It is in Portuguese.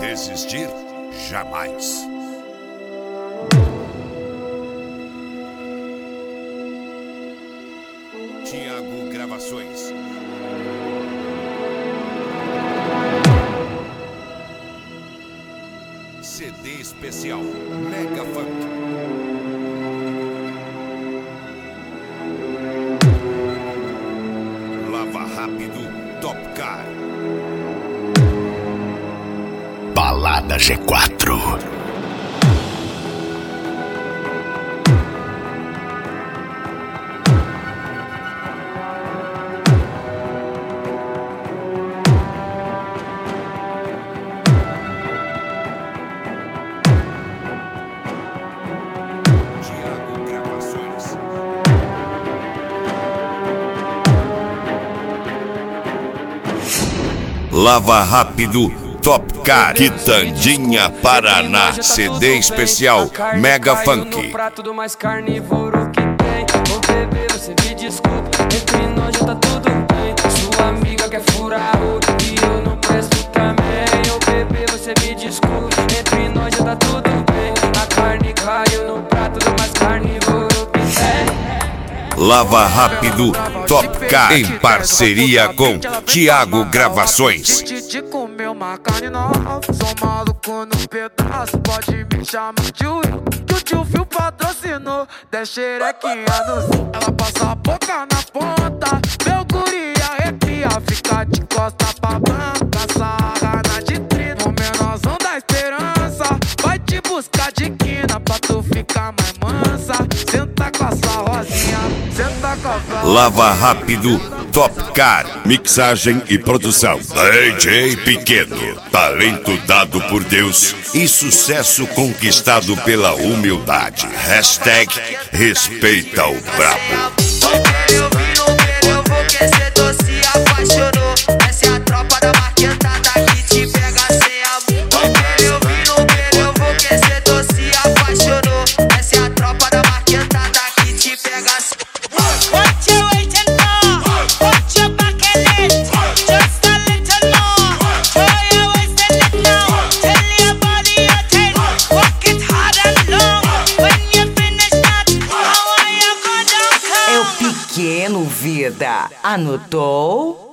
Resistir jamais. Thiago Gravações. CD especial Mega Funk. Lava Rápido Top Car. Balada G4. Lava Rápido Top Car, Quitandinha, Paraná. CD especial Mega Funk. No prato do mais carnívoro que tem. Ô bebê, você me desculpa, entre nós já tá tudo bem. Sua amiga quer furar o e eu não presto também. Ô bebê, você me desculpa, entre nós já tá tudo bem. A carne caiu no prato do mais carnívoro que tem. Lava Rápido Top Car, em parceria com Thiago Gravações. De comer uma carne nova, sou maluco no pedaço, pode me chamar de Will, que o tio Phil patrocinou, 10 xerequinha no céu. Ela passa a boca na ponta, meu guri arrepia, fica de costa pra banca, sarra na vitrine. O menorzão da esperança vai te buscar de quina pra tu ficar mais mansa. Senta com a sua rosinha, senta com a Lava Rápido Top Car, mixagem e produção DJ Pequeno, talento dado por Deus e sucesso conquistado pela humildade. Hashtag respeita o brabo. Eu vi no ver, eu vou que cê se apaixonou. Essa é a tropa da marquetada que te pega sem amor. Eu vi no ver, eu vou que cê se apaixonou. Essa é a tropa da marquetada que te pega sem amor. What you waiting for? Put your back in it. Just a little more. Throw your waist in it now. Tell your body you're 10. Fuck it hard and long. When you finish that, how are you go down? É o Pequeno, vida. Anotou?